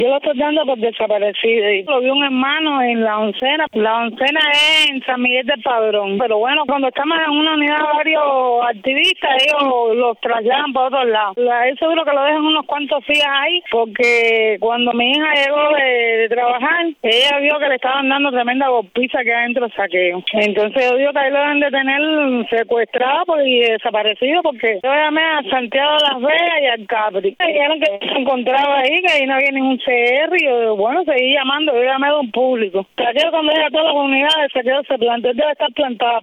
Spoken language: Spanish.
Yo lo estoy dando por desaparecido. Y lo vi un hermano en la oncena. La oncena es en San Miguel del Padrón. Pero bueno, cuando estamos en una unidad varios activistas, ellos los trasladan para otros lados. Es seguro que lo dejan unos cuantos días ahí, porque cuando mi hija llegó de trabajar, ella vio que le estaban dando tremenda golpiza que adentro saqueo. Entonces yo digo que ahí lo deben de tener secuestrado y desaparecido, porque yo llamé a Santiago de Las Vegas y al Capri. Dijeron que se encontraba ahí, que ahí no había ningún CR, y yo, bueno, seguí llamando, yo llamé a un público. Saqueo cuando llega a todas las comunidades, saqueo se plantó, debe estar plantado.